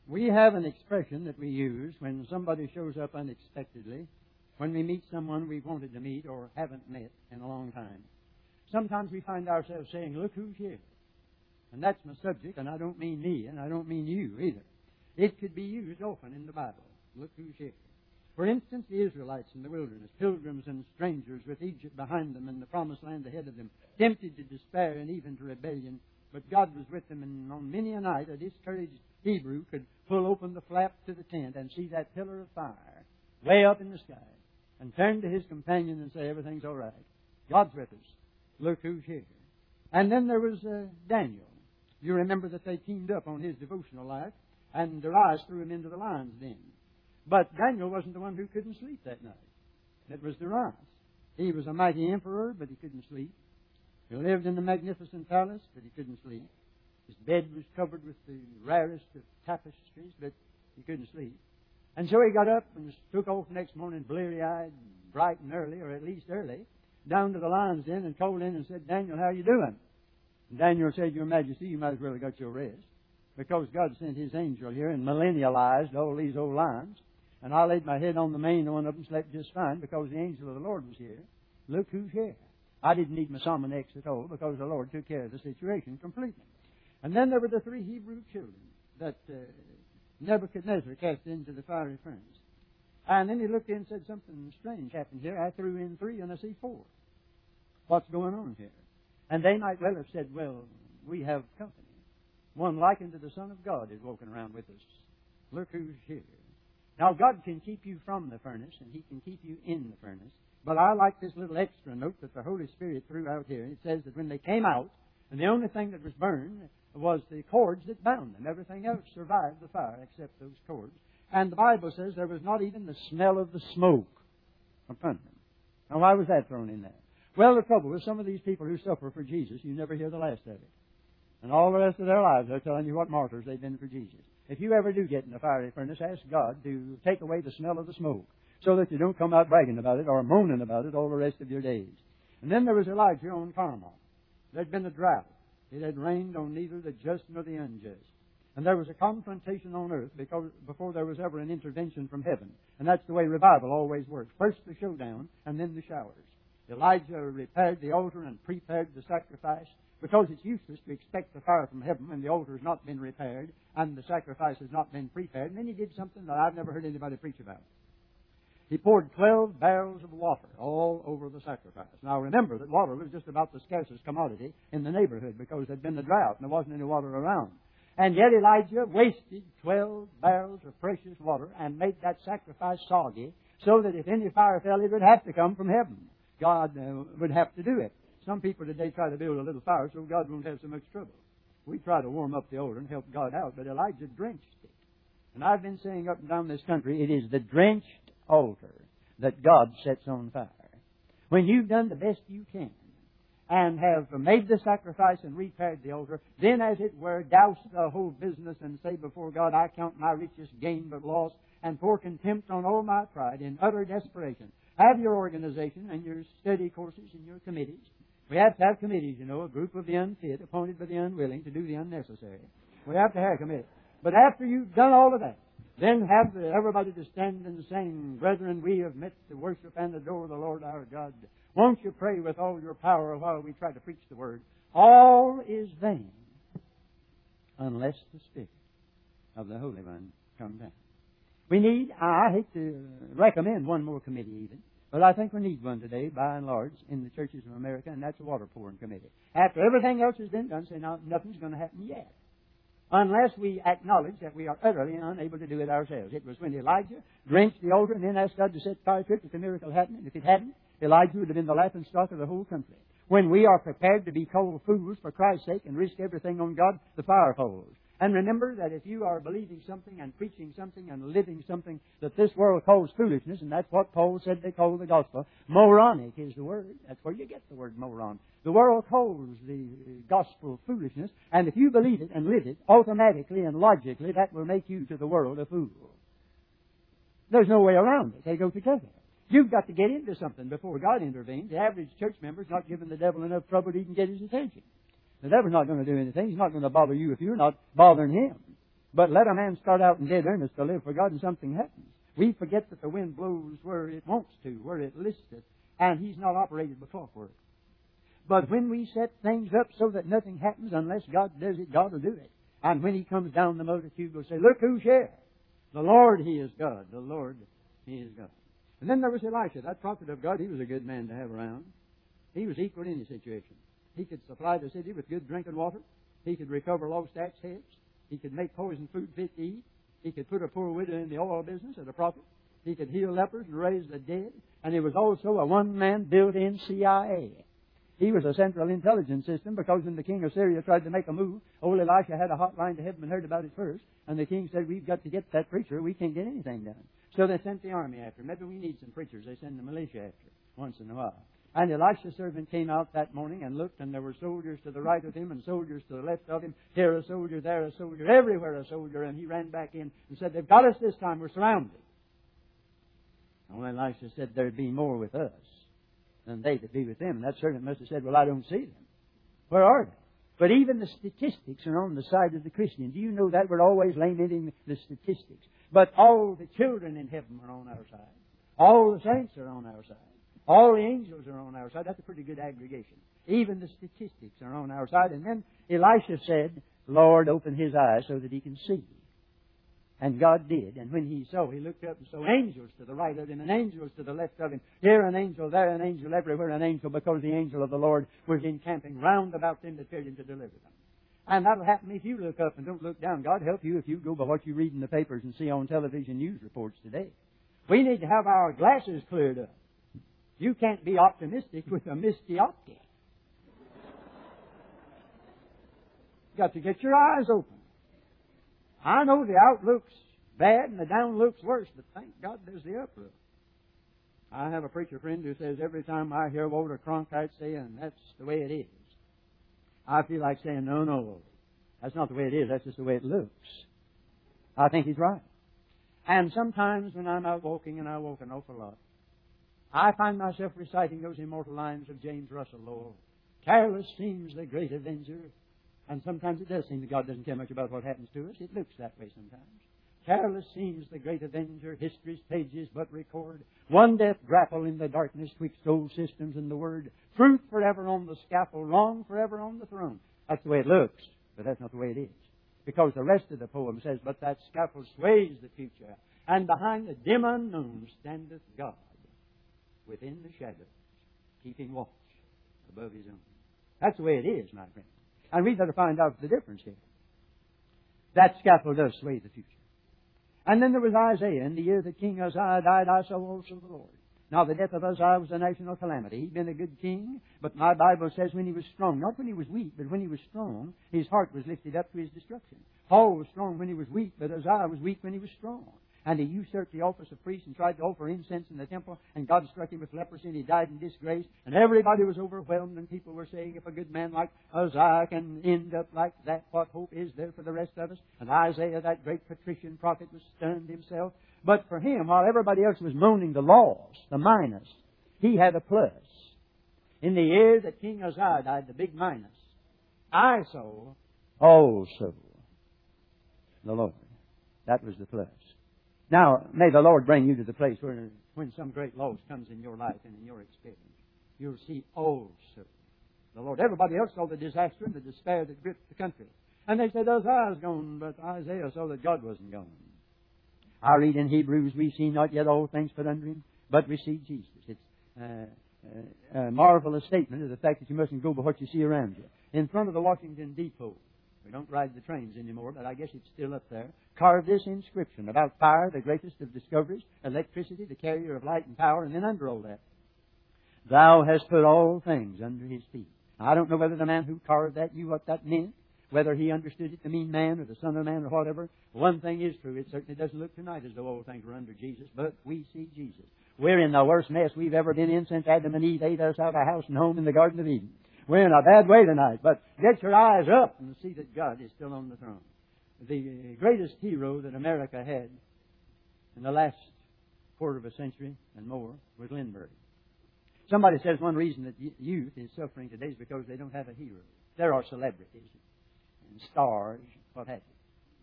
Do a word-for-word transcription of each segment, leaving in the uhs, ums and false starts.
We have an expression that we use when somebody shows up unexpectedly, when we meet someone we've wanted to meet or haven't met in a long time. Sometimes we find ourselves saying, look who's here. And that's my subject, and I don't mean me, and I don't mean you either. It could be used often in the Bible. Look who's here. For instance, the Israelites in the wilderness, pilgrims and strangers with Egypt behind them and the promised land ahead of them, tempted to despair and even to rebellion. But God was with them, and on many a night a discouraged Hebrew could pull open the flap to the tent and see that pillar of fire way up in the sky and turn to his companion and say, everything's all right. God's with us. Look who's here. And then there was uh, Daniel. You remember that they teamed up on his devotional life, and Darius threw him into the lion's den. But Daniel wasn't the one who couldn't sleep that night. It was Darius. He was a mighty emperor, but he couldn't sleep. He lived in a magnificent palace, but he couldn't sleep. His bed was covered with the rarest of tapestries, but he couldn't sleep. And so he got up and took off next morning, bleary-eyed, bright and early, or at least early, down to the lion's den and called in and said, Daniel, how are you doing? And Daniel said, Your Majesty, you might as well have got your rest, because God sent His angel here and millennialized all these old lions. And I laid my head on the mane of one of them, slept just fine, because the angel of the Lord was here. Look who's here. I didn't need my Somonex at all, because the Lord took care of the situation completely. And then there were the three Hebrew children that uh, Nebuchadnezzar cast into the fiery furnace. And then he looked in and said, something strange happened here. I threw in three and I see four. What's going on here? And they might well have said, well, we have company. One likened to the Son of God is walking around with us. Look who's here. Now, God can keep you from the furnace, and He can keep you in the furnace. But I like this little extra note that the Holy Spirit threw out here. It says that when they came out, and the only thing that was burned was the cords that bound them. Everything else survived the fire except those cords. And the Bible says there was not even the smell of the smoke upon them. Now, why was that thrown in there? Well, the trouble with some of these people who suffer for Jesus, you never hear the last of it. And all the rest of their lives, they're telling you what martyrs they've been for Jesus. If you ever do get in the fiery furnace, ask God to take away the smell of the smoke so that you don't come out bragging about it or moaning about it all the rest of your days. And then there was Elijah on Carmel. There'd been a drought. It had rained on neither the just nor the unjust. And there was a confrontation on earth because before there was ever an intervention from heaven. And that's the way revival always works. First the showdown and then the showers. Elijah repaired the altar and prepared the sacrifice, because it's useless to expect the fire from heaven when the altar has not been repaired and the sacrifice has not been prepared. And then he did something that I've never heard anybody preach about. He poured twelve barrels of water all over the sacrifice. Now remember that water was just about the scarcest commodity in the neighborhood because there'd been a drought and there wasn't any water around. And yet Elijah wasted twelve barrels of precious water and made that sacrifice soggy so that if any fire fell, it would have to come from heaven. God uh, would have to do it. Some people today try to build a little fire so God won't have so much trouble. We try to warm up the altar and help God out, but Elijah drenched it. And I've been saying up and down this country, it is the drenched altar that God sets on fire. When you've done the best you can and have made the sacrifice and repaired the altar, then as it were, douse the whole business and say before God, I count my richest gain but loss and pour contempt on all my pride in utter desperation. Have your organization and your study courses and your committees. We have to have committees, you know, a group of the unfit appointed by the unwilling to do the unnecessary. We have to have committees. But after you've done all of that, then have the, everybody to stand and sing, Brethren, we have met to worship and adore the Lord our God. Won't you pray with all your power while we try to preach the Word? All is vain unless the Spirit of the Holy One come down. We need, I hate to recommend one more committee even, but I think we need one today, by and large, in the churches of America, and that's a water pouring committee. After everything else has been done, say, now, nothing's going to happen yet, unless we acknowledge that we are utterly unable to do it ourselves. It was when Elijah drenched the altar and then asked God to set fire to it that the miracle happened. And if it hadn't, Elijah would have been the laughing stock of the whole country. When we are prepared to be called fools for Christ's sake and risk everything on God, the fire falls. And remember that if you are believing something and preaching something and living something that this world calls foolishness, and that's what Paul said they call the gospel, moronic is the word. That's where you get the word moron. The world calls the gospel foolishness, and if you believe it and live it, automatically and logically that will make you to the world a fool. There's no way around it. They go together. You've got to get into something before God intervenes. The average church member's not giving the devil enough trouble to even get his attention. The devil's not going to do anything. He's not going to bother you if you're not bothering him. But let a man start out in dead earnest to live for God and something happens. We forget that the wind blows where it wants to, where it lists it, and He's not operated by clockwork. But when we set things up so that nothing happens unless God does it, God will do it. And when He comes down the multitude, we'll say, look who's here. The Lord, He is God. The Lord, He is God. And then there was Elisha, that prophet of God. He was a good man to have around. He was equal in any situation. He could supply the city with good drinking water. He could recover lost axe heads. He could make poison food fit to eat. He could put a poor widow in the oil business as a prophet. He could heal lepers and raise the dead. And he was also a one-man built-in C I A. He was a central intelligence system because when the king of Syria tried to make a move, old Elisha had a hotline to heaven and heard about it first. And the king said, we've got to get that preacher. We can't get anything done. So they sent the army after him. Maybe we need some preachers. They send the militia after once in a while. And Elisha's servant came out that morning and looked, and there were soldiers to the right of him and soldiers to the left of him. Here a soldier, there a soldier, everywhere a soldier. And he ran back in and said, they've got us this time. We're surrounded. And when Elisha said, there'd be more with us than they that be with them. And that servant must have said, well, I don't see them. Where are they? But even the statistics are on the side of the Christian. Do you know that? We're always lamenting the statistics. But all the children in heaven are on our side. All the saints are on our side. All the angels are on our side. That's a pretty good aggregation. Even the statistics are on our side. And then Elisha said, Lord, open his eyes so that he can see. And God did. And when he saw, he looked up and saw angels to the right of him and angels to the left of him. Here an angel, there an angel, everywhere an angel, because the angel of the Lord was encamping round about them that feared him to deliver them. And that'll happen if you look up and don't look down. God help you if you go by what you read in the papers and see on television news reports today. We need to have our glasses cleared up. You can't be optimistic with a misty optic. You've got to get your eyes open. I know the out looks bad and the down looks worse, but thank God there's the up look. I have a preacher friend who says every time I hear Walter Cronkite saying that's the way it is, I feel like saying, no, no, that's not the way it is, that's just the way it looks. I think he's right. And sometimes when I'm out walking, and I walk an awful lot, I find myself reciting those immortal lines of James Russell Lowell. Careless seems the great avenger. And sometimes it does seem that God doesn't care much about what happens to us. It looks that way sometimes. Careless seems the great avenger. History's pages but record. One death grapple in the darkness twixt old systems and the word. Truth forever on the scaffold, wrong forever on the throne. That's the way it looks, but that's not the way it is. Because the rest of the poem says, but that scaffold sways the future, and behind the dim unknown standeth God, within the shadows, keeping watch above His own. That's the way it is, my friend. And we've got to find out the difference here. That scaffold does sway the future. And then there was Isaiah. In the year that King Uzziah died, I saw also the Lord. Now the death of Uzziah was a national calamity. He'd been a good king, but my Bible says when he was strong, not when he was weak, but when he was strong, his heart was lifted up to his destruction. Paul was strong when he was weak, but Uzziah was weak when he was strong. And he usurped the office of priest and tried to offer incense in the temple, and God struck him with leprosy, and he died in disgrace. And everybody was overwhelmed, and people were saying, if a good man like Uzziah can end up like that, what hope is there for the rest of us? And Isaiah, that great patrician prophet, was stunned himself. But for him, while everybody else was moaning the loss, the minus, he had a plus. In the year that King Uzziah died, the big minus, I saw also the Lord. That was the plus. Now, may the Lord bring you to the place where when some great loss comes in your life and in your experience, you'll see also the Lord. Everybody else saw the disaster and the despair that gripped the country. And they said, Uzziah's gone, but Isaiah saw that God wasn't gone. I read in Hebrews, we see not yet all things put under Him, but we see Jesus. It's uh, uh, a marvelous statement of the fact that you mustn't go by what you see around you. In front of the Washington Depot, we don't ride the trains anymore, but I guess it's still up there. Carved this inscription about fire, the greatest of discoveries, electricity, the carrier of light and power, and then under all that, Thou hast put all things under His feet. Now, I don't know whether the man who carved that knew what that meant, whether he understood it to mean man or the Son of Man or whatever. One thing is true, it certainly doesn't look tonight as though all things were under Jesus, but we see Jesus. We're in the worst mess we've ever been in since Adam and Eve ate us out of house and home in the Garden of Eden. We're in a bad way tonight, but get your eyes up and see that God is still on the throne. The greatest hero that America had in the last quarter of a century and more was Lindbergh. Somebody says one reason that youth is suffering today is because they don't have a hero. There are celebrities and stars, what have you.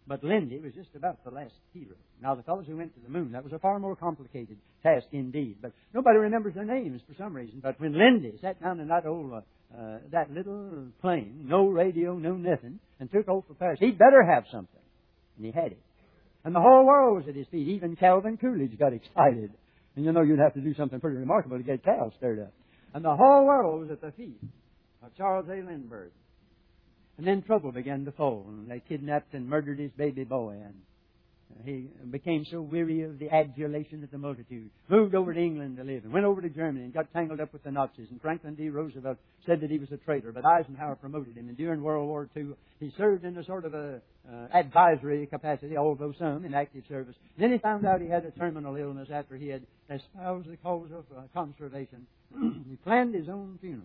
But Lindy was just about the last hero. Now, the fellows who went to the moon, that was a far more complicated task indeed. But nobody remembers their names for some reason. But when Lindy sat down in that old, uh, uh, that little plane, no radio, no nothing, and took off for Paris, he'd better have something. And he had it. And the whole world was at his feet. Even Calvin Coolidge got excited. And you know you'd have to do something pretty remarkable to get Cal stirred up. And the whole world was at the feet of Charles A. Lindbergh. And then trouble began to fall. And they kidnapped and murdered his baby boy. And he became so weary of the adulation of the multitude. Moved over to England to live. And went over to Germany and got tangled up with the Nazis. And Franklin D. Roosevelt said that he was a traitor. But Eisenhower promoted him. And during World War Two, he served in a sort of a uh, advisory capacity, although some in active service. Then he found out he had a terminal illness after he had espoused the cause of uh, conservation. He planned his own funeral.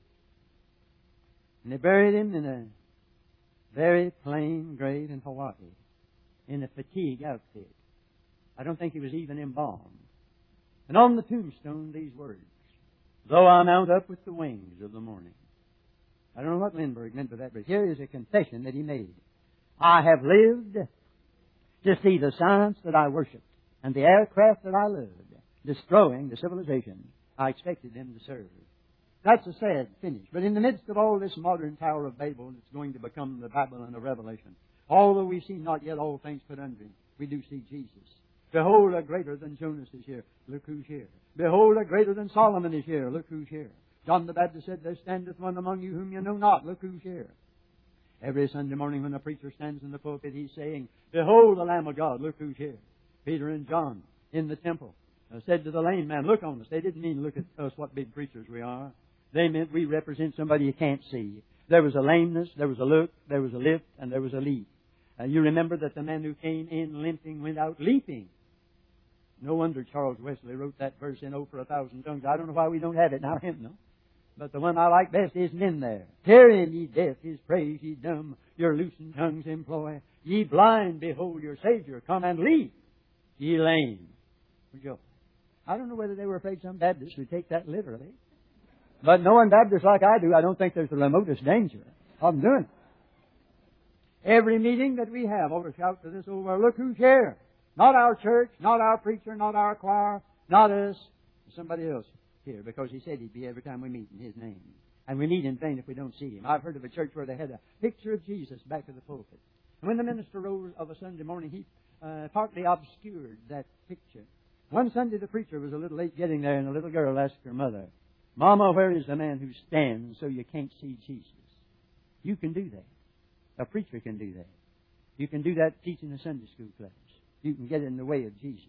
And they buried him in a very plain grave in Hawaii, in a fatigue outfit. I don't think he was even embalmed. And on the tombstone, these words, "Though I mount up with the wings of the morning." I don't know what Lindbergh meant by that, but here is a confession that he made. "I have lived to see the science that I worshipped and the aircraft that I loved destroying the civilization I expected them to serve." That's a sad finish. But in the midst of all this modern Tower of Babel, it's going to become the Babylon of Revelation. Although we see not yet all things put under him, we do see Jesus. Behold, a greater than Jonas is here. Look who's here. Behold, a greater than Solomon is here. Look who's here. John the Baptist said, "There standeth one among you whom you know not. Look who's here." Every Sunday morning when a preacher stands in the pulpit, he's saying, "Behold the Lamb of God. Look who's here." Peter and John in the temple uh, said to the lame man, "Look on us." They didn't mean look at us, what big preachers we are. They meant we represent somebody you can't see. There was a lameness, there was a look, there was a lift, and there was a leap. Uh, you remember that the man who came in limping went out leaping. No wonder Charles Wesley wrote that verse in "Oh, for a thousand tongues." I don't know why we don't have it now, hymnal. But the one I like best isn't in there. "Hear him, ye deaf, his praise, ye dumb, your loosened tongues employ. Ye blind, behold your Savior, come and leap. Ye lame." I don't know whether they were afraid some Baptists would take that literally. But knowing Baptists like I do, I don't think there's the remotest danger of them doing it. Every meeting that we have ought to shout to this old world, "Look who's here." Not our church, not our preacher, not our choir, not us. Somebody else here, because he said he'd be every time we meet in his name. And we need in vain if we don't see him. I've heard of a church where they had a picture of Jesus back of the pulpit. And when the minister rose of a Sunday morning, he uh, partly obscured that picture. One Sunday the preacher was a little late getting there, and a little girl asked her mother, "Mama, where is the man who stands so you can't see Jesus?" You can do that. A preacher can do that. You can do that teaching a Sunday school class. You can get in the way of Jesus.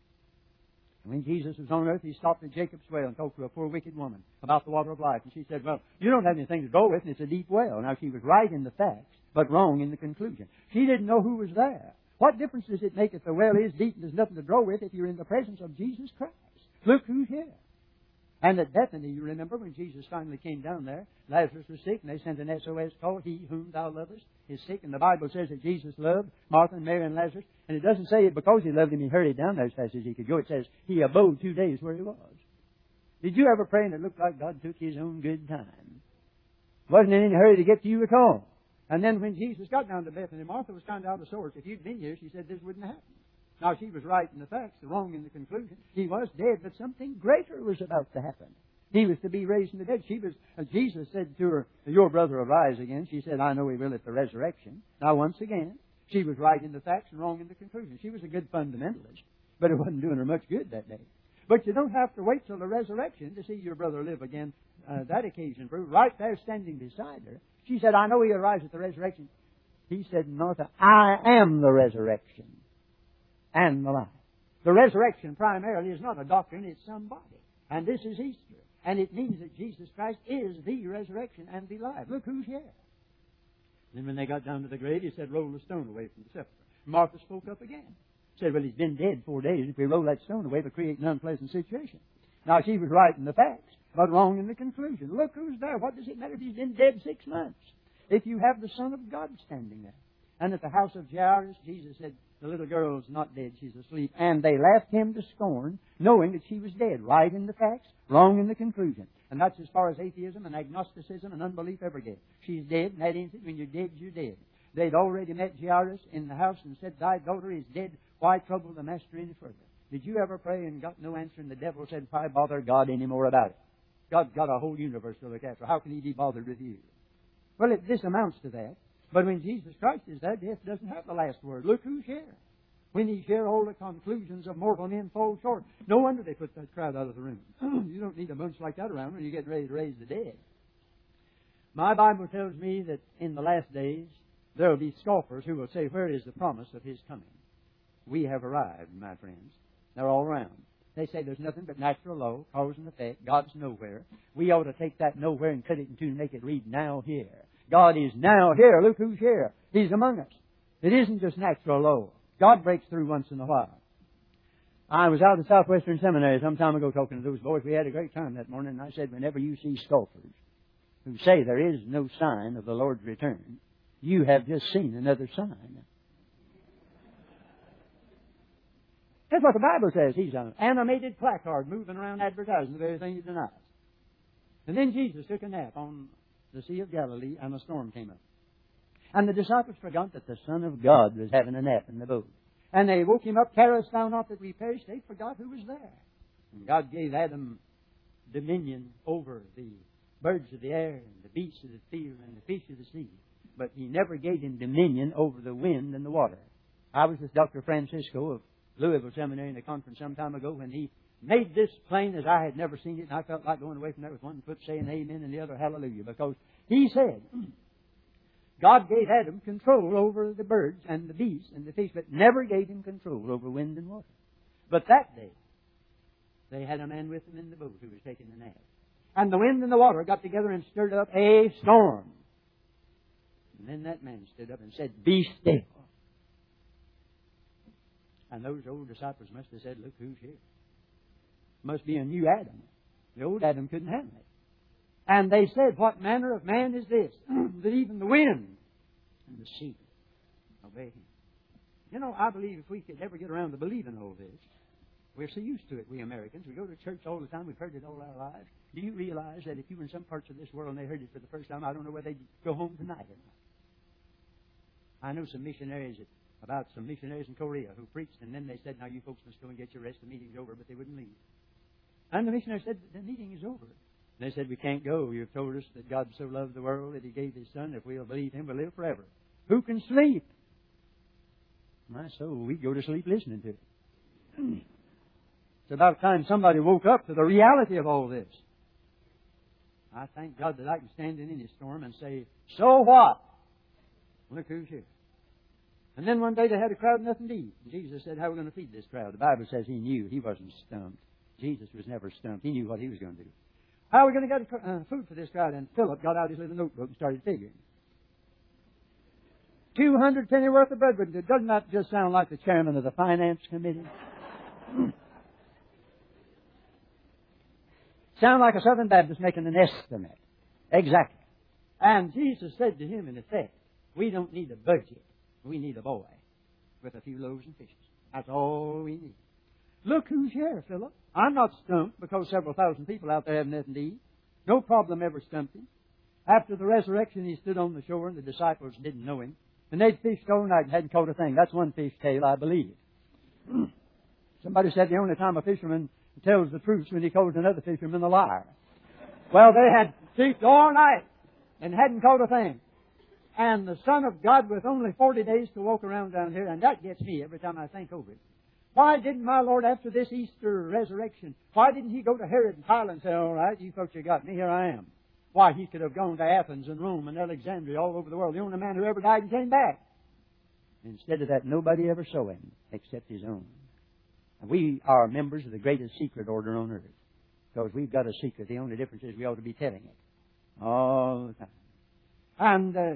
And when Jesus was on earth, he stopped at Jacob's well and talked to a poor wicked woman about the water of life. And she said, "Well, you don't have anything to go with, and it's a deep well." Now, she was right in the facts, but wrong in the conclusion. She didn't know who was there. What difference does it make if the well is deep and there's nothing to draw with if you're in the presence of Jesus Christ? Look who's here. And at Bethany, you remember, when Jesus finally came down there, Lazarus was sick, and they sent an S O S call, "He whom thou lovest is sick." And the Bible says that Jesus loved Martha and Mary and Lazarus. And it doesn't say it because he loved him, he hurried down there as fast as he could go. It says he abode two days where he was. Did you ever pray and it looked like God took his own good time? Wasn't in any hurry to get to you at all. And then when Jesus got down to Bethany, Martha was kind of out of sorts. If you'd been here, she said this wouldn't happen. Now, she was right in the facts, wrong in the conclusion. He was dead, but something greater was about to happen. He was to be raised from the dead. She was, uh, Jesus said to her, "Your brother will rise again." She said, "I know he will at the resurrection." Now, once again, she was right in the facts and wrong in the conclusion. She was a good fundamentalist, but it wasn't doing her much good that day. But you don't have to wait till the resurrection to see your brother live again. Uh, that occasion proved right there standing beside her. She said, "I know he'll rise at the resurrection." He said, "Martha, I am the resurrection and the life." The resurrection primarily is not a doctrine, it's somebody. And this is Easter. And it means that Jesus Christ is the resurrection and the life. Look who's here. Then when they got down to the grave, he said, "Roll the stone away from the sepulchre." Martha spoke up again. Said, "Well, he's been dead four days. If we roll that stone away, it'll create an unpleasant situation." Now, she was right in the facts, but wrong in the conclusion. Look who's there. What does it matter if he's been dead six months? If you have the Son of God standing there. And at the house of Jairus, Jesus said, "The little girl's not dead, she's asleep." And they laughed him to scorn, knowing that she was dead. Right in the facts, wrong in the conclusion. And that's as far as atheism and agnosticism and unbelief ever get. She's dead, and that ends it. When you're dead, you're dead. They'd already met Jairus in the house and said, "Thy daughter is dead. Why trouble the Master any further?" Did you ever pray and got no answer, and the devil said, "Why bother God any more about it? God's got a whole universe to look after. How can He be bothered with you?" Well, it, this amounts to that. But when Jesus Christ is there, death doesn't have the last word. Look who's here. When He's here, all the conclusions of mortal men fall short. No wonder they put that crowd out of the room. You don't need a bunch like that around when you're getting ready to raise the dead. My Bible tells me that in the last days, there will be scoffers who will say, "Where is the promise of His coming?" We have arrived, my friends. They're all around. They say there's nothing but natural law, cause and effect. God's nowhere. We ought to take that nowhere and cut it in two and make it read now here. God is now here. Look who's here. He's among us. It isn't just natural law. God breaks through once in a while. I was out at Southwestern Seminary some time ago talking to those boys. We had a great time that morning, and I said, whenever you see scoffers who say there is no sign of the Lord's return, you have just seen another sign. That's what the Bible says. He's an animated placard moving around advertising the very thing He denies. And then Jesus took a nap on the Sea of Galilee, and a storm came up. And the disciples forgot that the Son of God was having a nap in the boat. And they woke Him up, "Carest thou not that we perish?" They forgot who was there. And God gave Adam dominion over the birds of the air, and the beasts of the field, and the fish of the sea. But He never gave him dominion over the wind and the water. I was with Doctor Francisco of Louisville Seminary in a conference some time ago, when he made this plain as I had never seen it, and I felt like going away from there with one foot saying amen and the other hallelujah, because he said God gave Adam control over the birds and the beasts and the fish, but never gave him control over wind and water. But that day, they had a man with them in the boat who was taking a nap. And the wind and the water got together and stirred up a storm. And then that man stood up and said, "Be still." And those old disciples must have said, "Look who's here. Must be a new Adam." The old Adam couldn't handle it. And they said, "What manner of man is this, that even the wind and the sea obey Him?" You know, I believe if we could ever get around to believing all this, we're so used to it, we Americans. We go to church all the time. We've heard it all our lives. Do you realize that if you were in some parts of this world and they heard it for the first time, I don't know whether they'd go home tonight or not. I know some missionaries that about some missionaries in Korea who preached, and then they said, "Now you folks must go and get your rest. The meeting's over," but they wouldn't leave. And the missionary said, "The meeting is over." They said, "We can't go. You've told us that God so loved the world that He gave His Son. If we'll believe Him, we'll live forever. Who can sleep?" My soul, we go to sleep listening to it. It's about time somebody woke up to the reality of all this. I thank God that I can stand in any storm and say, "So what? Look who's here." And then one day they had a crowd, nothing to eat. Jesus said, "How are we going to feed this crowd?" The Bible says He knew. He wasn't stumped. Jesus was never stumped. He knew what He was going to do. How are we going to get uh, food for this crowd? And Philip got out his little notebook and started figuring. Two hundred penny worth of bread. Doesn't that just sound like the chairman of the finance committee? Sound like a Southern Baptist making an estimate. Exactly. And Jesus said to him, in effect, "We don't need a budget. We need a boy with a few loaves and fishes. That's all we need." Look who's here, Philip. I'm not stumped because several thousand people out there have nothing to eat. No problem ever stumped him. After the resurrection, He stood on the shore, and the disciples didn't know Him. And they'd fished all night and hadn't caught a thing. That's one fish tale, I believe. Somebody said the only time a fisherman tells the truth is when he calls another fisherman a liar. Well, they had fished all night and hadn't caught a thing. And the Son of God with only forty days to walk around down here, and that gets me every time I think over it. Why didn't my Lord, after this Easter resurrection, why didn't He go to Herod and Pilate and say, "All right, you folks have got me, here I am"? Why, He could have gone to Athens and Rome and Alexandria, all over the world. The only man who ever died and came back. Instead of that, nobody ever saw Him except His own. And we are members of the greatest secret order on earth, because we've got a secret. The only difference is we ought to be telling it all the time. And uh,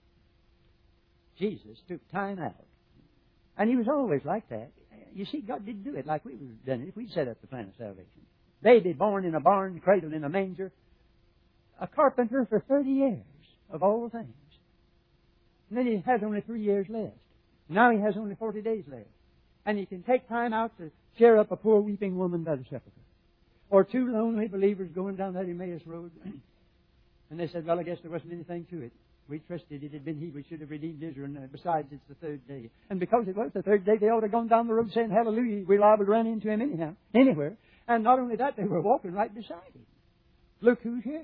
Jesus took time out. And He was always like that. You see, God didn't do it like we would have done it if we'd set up the plan of salvation. Baby born in a barn, cradled in a manger. A carpenter for thirty years, of all things. And then He has only three years left. Now He has only forty days left. And He can take time out to cheer up a poor weeping woman by the sepulchre. Or two lonely believers going down that Emmaus road. And they said, "Well, I guess there wasn't anything to it. We trusted it had been He which should have redeemed Israel. And besides, it's the third day. And because it was the third day, they ought to have gone down the road saying, hallelujah, we're liable to run into Him anyhow, anywhere. And not only that, they were walking right beside Him. Look who's here.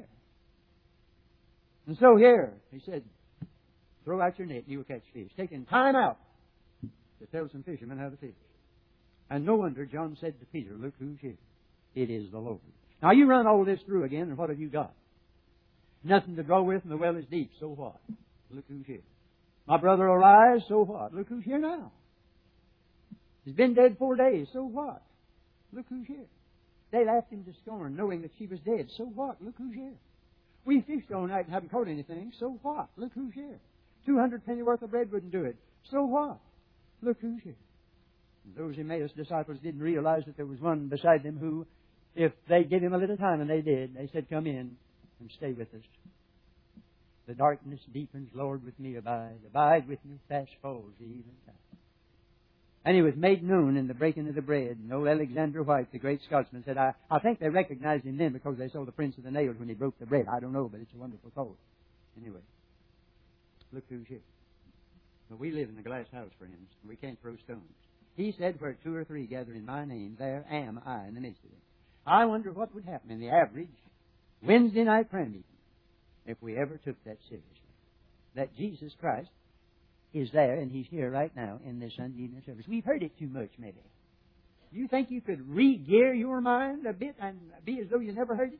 And so here, He said, throw out your net and you will catch fish. Taking time out to tell some fishermen how to fish. And no wonder John said to Peter, look who's here. It is the Lord. Now you run all this through again, and what have you got? Nothing to draw with, and the well is deep. So what? Look who's here. My brother arise. So what? Look who's here now. He's been dead four days. So what? Look who's here. They laughed him to scorn, knowing that she was dead. So what? Look who's here. We fished all night and haven't caught anything. So what? Look who's here. Two hundred penny worth of bread wouldn't do it. So what? Look who's here. And those Emmaus disciples didn't realize that there was one beside them who, if they gave him a little time, and they did, they said, come in and stay with us. The darkness deepens, Lord, with me abide. Abide with me, fast falls the eventide. And he was made known in the breaking of the bread. And old Alexander White, the great Scotsman, said, I, I think they recognized him then because they saw the prints of the nails when he broke the bread. I don't know, but it's a wonderful thought. Anyway, look who's here. But we live in a glass house, friends, and we can't throw stones. He said, where two or three gather in my name, there am I in the midst of them. I wonder what would happen in the average Wednesday night prayer meeting if we ever took that seriously. That Jesus Christ is there, and He's here right now in this Sunday evening service. We've heard it too much, maybe. You think you could re-gear your mind a bit and be as though you never heard it?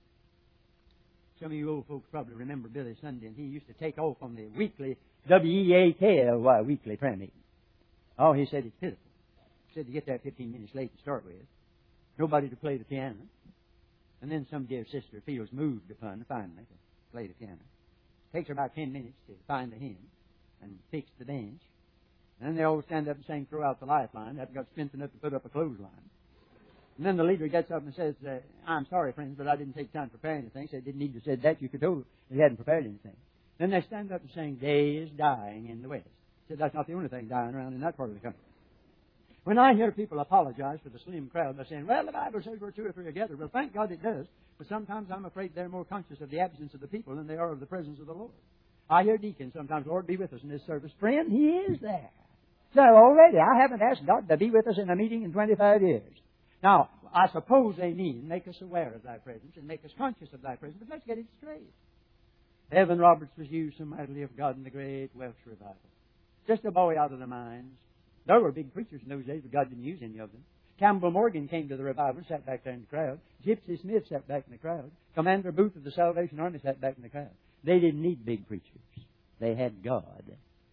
Some of you old folks probably remember Billy Sunday, and he used to take off on the weekly W E A K L Y weekly prayer meeting. Oh, he said it's pitiful. He said to get there fifteen minutes late to start with. Nobody to play the piano. And then some dear sister feels moved upon finally to play the piano. Takes her about ten minutes to find the hymn and fix the bench. And then they all stand up and sing throughout the lifeline. Haven't got strength enough to put up a clothesline. And then the leader gets up and says, uh, I'm sorry, friends, but I didn't take time to prepare anything. So I didn't need to say that. You could tell he hadn't prepared anything. Then they stand up and sing, Day is dying in the West. Said that's not the only thing dying around in that part of the country. When I hear people apologize for the slim crowd by saying, well, the Bible says we're two or three together. Well, thank God it does. But sometimes I'm afraid they're more conscious of the absence of the people than they are of the presence of the Lord. I hear deacons sometimes, Lord, be with us in this service. Friend, He is there. So already, I haven't asked God to be with us in a meeting in twenty-five years. Now, I suppose they mean make us aware of Thy presence and make us conscious of Thy presence. But let's get it straight. Evan Roberts was used so mightily of God in the great Welsh revival. Just a boy out of the mines. There were big preachers in those days, but God didn't use any of them. Campbell Morgan came to the revival and sat back there in the crowd. Gypsy Smith sat back in the crowd. Commander Booth of the Salvation Army sat back in the crowd. They didn't need big preachers. They had God.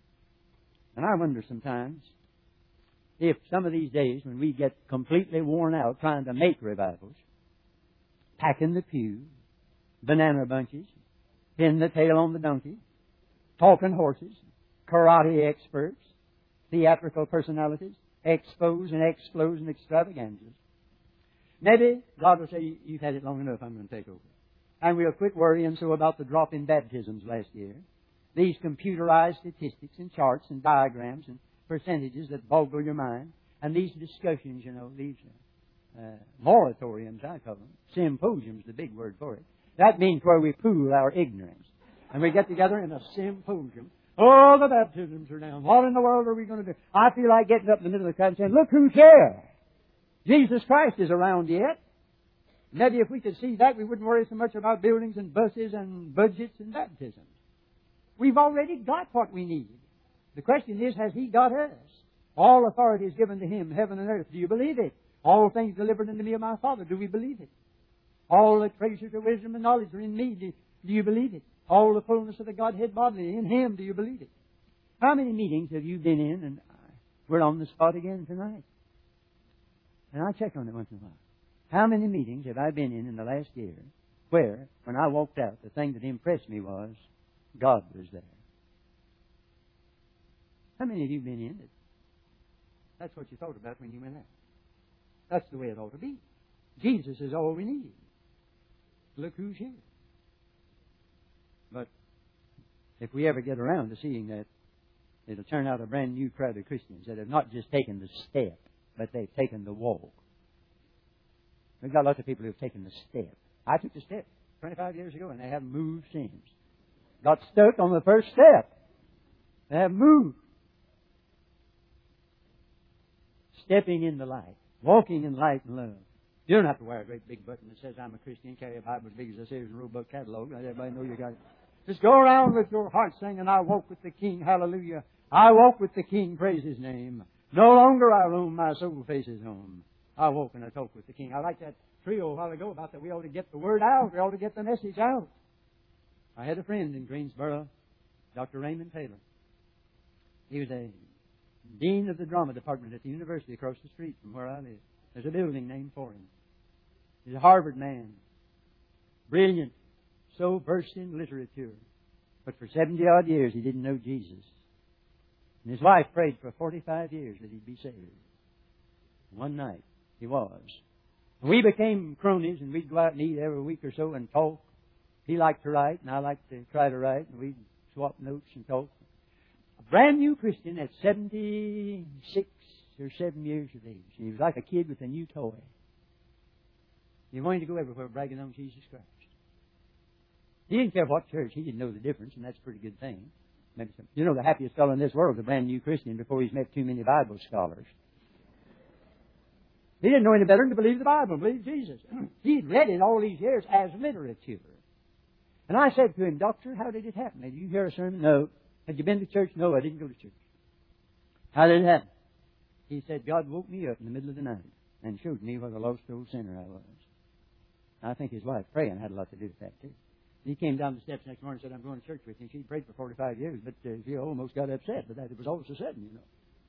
And I wonder sometimes if some of these days when we get completely worn out trying to make revivals, packing the pew, banana bunches, pin the tail on the donkey, talking horses, karate experts, theatrical personalities, expos and explodes and extravaganzas. Maybe God will say, you've had it long enough, I'm going to take over. And we'll quit worrying so about the drop in baptisms last year. These computerized statistics and charts and diagrams and percentages that boggle your mind. And these discussions, you know, these uh, moratoriums, I call them. Symposiums, the big word for it. That means where we pool our ignorance. And we get together in a symposium. Oh, the baptisms are down. What in the world are we going to do? I feel like getting up in the middle of the crowd and saying, look who's here. Jesus Christ is around yet. Maybe if we could see that, we wouldn't worry so much about buildings and buses and budgets and baptisms. We've already got what we need. The question is, has He got us? All authority is given to Him, heaven and earth. Do you believe it? All things delivered unto me of my Father. Do we believe it? All the treasures of wisdom and knowledge are in me. Do, do you believe it? All the fullness of the Godhead bodily in Him. Do you believe it? How many meetings have you been in? And we're on the spot again tonight. And I check on it once in a while. How many meetings have I been in in the last year where, when I walked out, the thing that impressed me was God was there? How many of you have been in it? That's what you thought about when you went out. That's the way it ought to be. Jesus is all we need. Look who's here. But if we ever get around to seeing that, it'll turn out a brand new crowd of Christians that have not just taken the step, but they've taken the walk. We've got lots of people who have taken the step. I took the step twenty-five years ago, and they haven't moved since. got stuck on the first step. They have moved. Stepping in the light. Walking in light and love. You don't have to wear a great big button that says, I'm a Christian, carry a Bible as big as the Sears and Roebuck catalog. Let everybody know you got it. Just go around with your heart singing, I walk with the King, hallelujah. I walk with the King, praise His name. No longer I roam, my soul faces home. I walk and I talk with the King. I like that trio a while ago about that we ought to get the word out. We ought to get the message out. I had a friend in Greensboro, Doctor Raymond Taylor. He was a dean of the drama department at the university across the street from where I live. There's a building named for him. He's a Harvard man. Brilliant. So versed in literature. But for seventy-odd years he didn't know Jesus. And his wife prayed for forty-five years that he'd be saved. One night he was. And we became cronies, and we'd go out and eat every week or so and talk. He liked to write, and I liked to try to write, and we'd swap notes and talk. A brand new Christian at seventy-six or seven years of age. And he was like a kid with a new toy. He wanted to go everywhere bragging on Jesus Christ. He didn't care what church. He didn't know the difference, and that's a pretty good thing. You know, the happiest fellow in this world is a brand new Christian before he's met too many Bible scholars. He didn't know any better than to believe the Bible, believe Jesus. He'd read it all these years as literature. And I said to him, Doctor, how did it happen? Did you hear a sermon? No. Had you been to church? No, I didn't go to church. How did it happen? He said, God woke me up in the middle of the night and showed me what a lost old sinner I was. I think his wife praying had a lot to do with that, too. He came down the steps next morning and said, I'm going to church with you. She prayed for forty-five years, but uh, she almost got upset, but that it was all of a sudden, you know.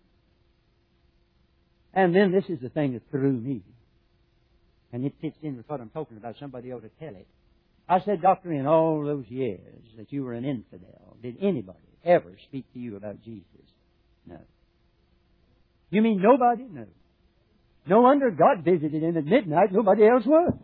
And then this is the thing that threw me. And it fits in with what I'm talking about. Somebody ought to tell it. I said, Doctor, in all those years that you were an infidel, did anybody ever speak to you about Jesus? No. You mean nobody? No. No wonder God visited him at midnight. Nobody else would.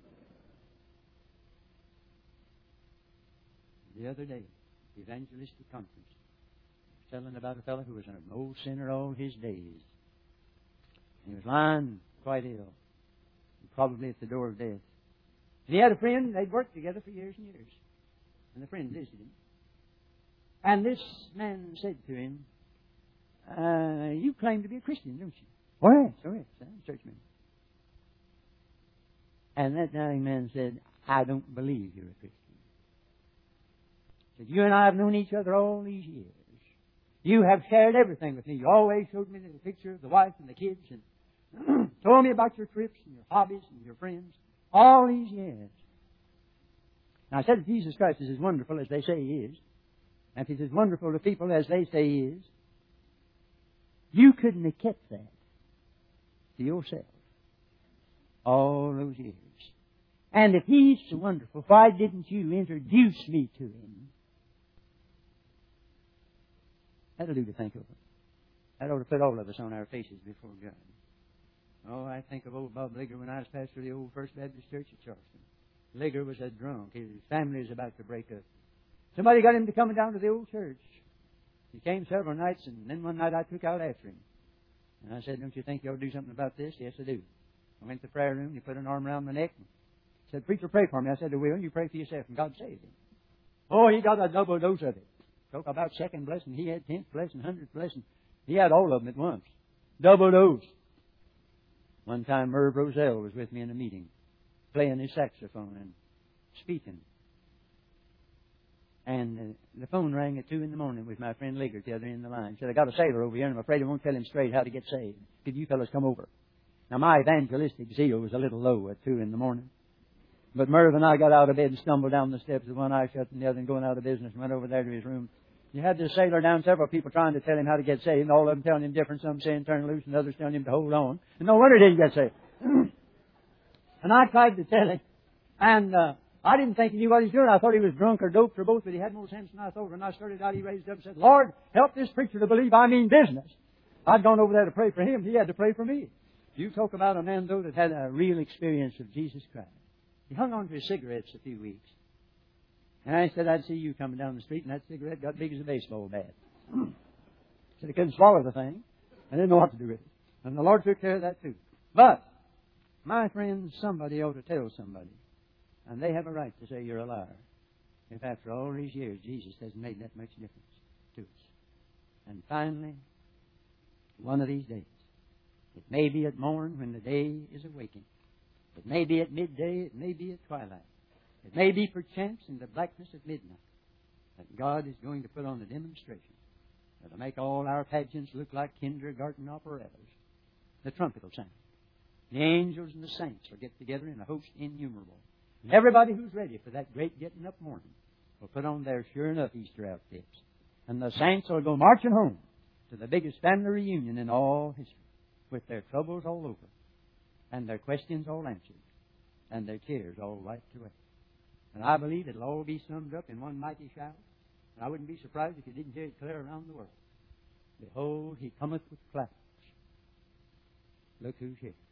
The other day, the evangelistic conference, telling about a fellow who was an old sinner all his days. He was lying quite ill, probably at the door of death. And he had a friend, they'd worked together for years and years. And the friend visited him. And this man said to him, uh, you claim to be a Christian, don't you? Oh, yes, oh, yes, I'm a churchman. And that dying man said, I don't believe you're a Christian. He said, you and I have known each other all these years. You have shared everything with me. You always showed me the picture of the wife and the kids and told me about your trips and your hobbies and your friends all these years. Now, I said, if Jesus Christ is as wonderful as they say He is, and if He's as wonderful to people as they say He is, you couldn't have kept that to yourself all those years. And if He's so wonderful, why didn't you introduce me to Him? That'll do to think of it. That ought to put all of us on our faces before God. Oh, I think of old Bob Ligger when I was pastor of the old First Baptist Church at Charleston. Ligger was a drunk. His family was about to break up. Somebody got him to come down to the old church. He came several nights, and then one night I took out after him. And I said, don't you think you ought to do something about this? Yes, I do. I went to the prayer room. He put an arm around my neck and said, preacher, pray for me. I said, I will. You pray for yourself, and God saved him. Oh, he got a double dose of it. Talk about second blessing. He had tenth blessing, hundredth blessing. He had all of them at once. Double dose. One time Merv Roselle was with me in a meeting, playing his saxophone and speaking. And uh, the phone rang at two in the morning with my friend Ligger at the other end of the line. He said, I got a sailor over here, and I'm afraid I won't tell him straight how to get saved. Could you fellows come over? Now, my evangelistic zeal was a little low at two in the morning. But Merv and I got out of bed and stumbled down the steps with one eye shut and the other and going out of business and went over there to his room. You had this sailor down, several people trying to tell him how to get saved, and all of them telling him different. Some saying turn loose, and others telling him to hold on. And no wonder he didn't get saved. And I tried to tell him, and uh, I didn't think he knew what he was doing. I thought he was drunk or doped or both, but he had more sense than I thought. When I started out, he raised up and said, Lord, help this preacher to believe I mean business. I'd gone over there to pray for him. He had to pray for me. You talk about a man, though, that had a real experience of Jesus Christ. He hung on to his cigarettes a few weeks. And I said, I'd see you coming down the street, and that cigarette got big as a baseball bat. Said I couldn't swallow the thing. I didn't know what to do with it. And the Lord took care of that, too. But, my friends, somebody ought to tell somebody. And they have a right to say you're a liar. if after all these years Jesus hasn't made that much difference to us. And finally, one of these days, it may be at morn when the day is awaking. It may be at midday. It may be at twilight. It may be perchance in the blackness of midnight that God is going to put on a demonstration that'll make all our pageants look like kindergarten operettas. The trumpet will sound. The angels and the saints will get together in a host innumerable. And everybody who's ready for that great getting up morning will put on their sure enough Easter outfits. And the saints will go marching home to the biggest family reunion in all history, with their troubles all over, and their questions all answered, and their cares all wiped away. And I believe it'll all be summed up in one mighty shout. And I wouldn't be surprised if you didn't hear it clear around the world. Behold, He cometh with clouds. Look who's here.